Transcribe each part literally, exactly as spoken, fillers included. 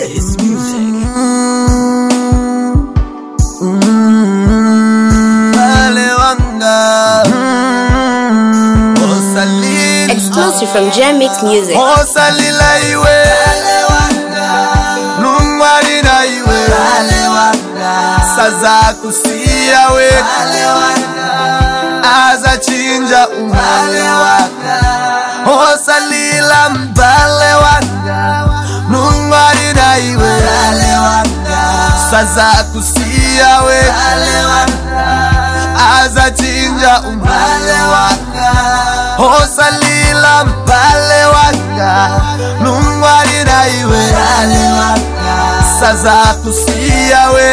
It's music. Exclusive from Jam Mix Music. Saza kusia we aza chinja umale waka osalila mbale waka nungwari na iwe saza kusia we aza chinja umale waka osalila mbale waka nungwari na iwe saza kusia we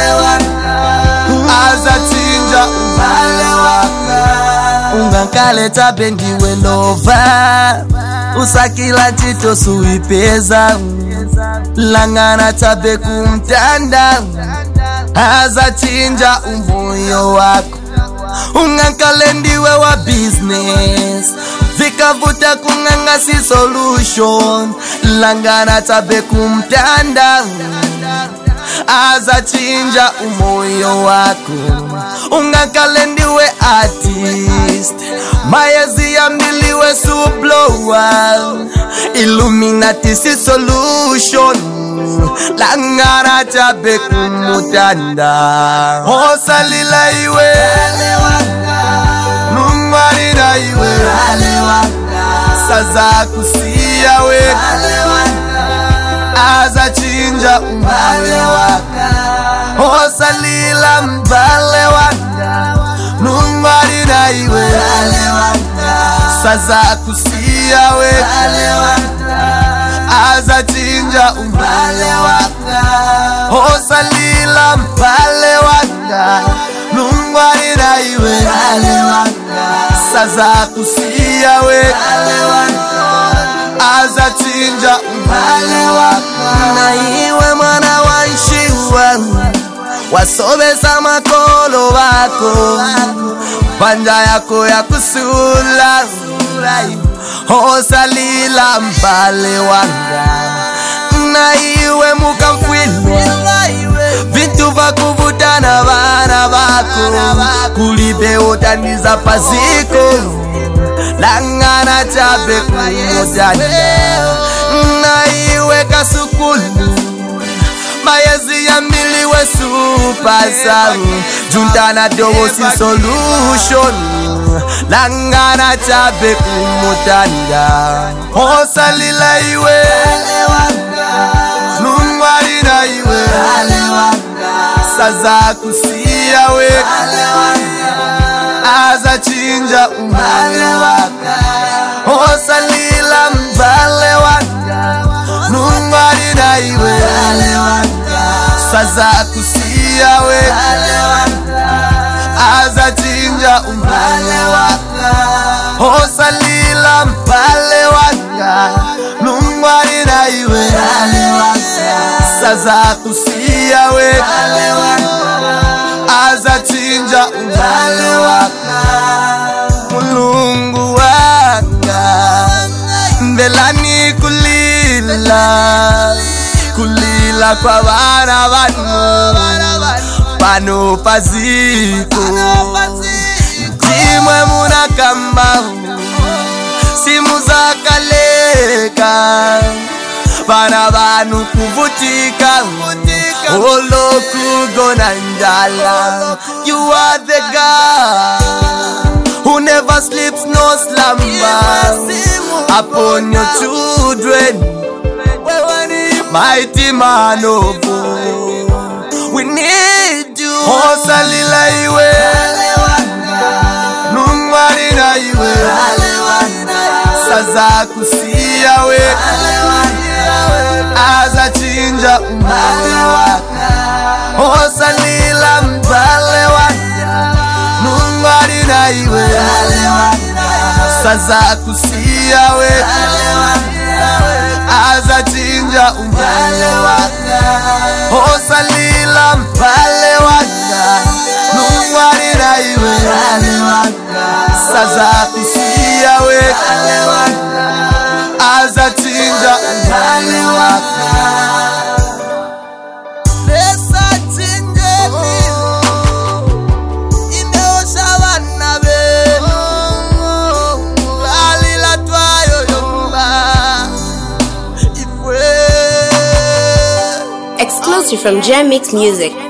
aza chinja umale waka ungankaleta bendiwe nova usakila chito suipeza langana tabe kumtanda aza chinja umoyo wako ungankalendiwe wa business vikavuta kunganga si solution langana tabe kumtanda aza chinja umoyo wako ungankalendiwe artist mayezi ya miliwe sublower Illuminati si solution langana tabe kumutanda osalila iwe nungwari na iwe saza kusia we aza chinja umale waka osalila mbale waka nungwari na iwe saza kusia we aza chinja umale waka osalila mbale waka nungwari na iwe saza kusia we aza chinja umale waka na iwe mwana wanshiwa wasobesa makolo wako panja yako ya kusula osalila mbale wanga na iwe mukamfwilwa vitu vakuvutana vana vako kulibe utaniza paziko langana chabe kumutana na iwe kasukulu mayezi ya miliwe supasa juntana dogo si solution langana chabe kumutanda osalila iwe nungwari na iwe saza kusia we aza chinja umale waka osalila mbale waka nungwari na iwe saza kusia we aza chinja umale waka osalila mbale waka nungwari na iwe saza kusia we aza chinja umale waka mulungu wanga mbelani kulila kulila kwa vana vanu pano paziko timwe munakamba simu zakaleka vana vanu kuvutika olo kugona njala. You are the God who never sleeps no slumber upon your children. Mighty man of war, we need you. Osalila iwe nungwari na iwe saza kusia we aza chinja umale waka osalila mbale waka nungwari na iwe saza kusia we aza chinja umale waka osalila mbale waka nungwari na iwe saza kusia we aza chinja umale waka Exclusive from Jam Mix Music.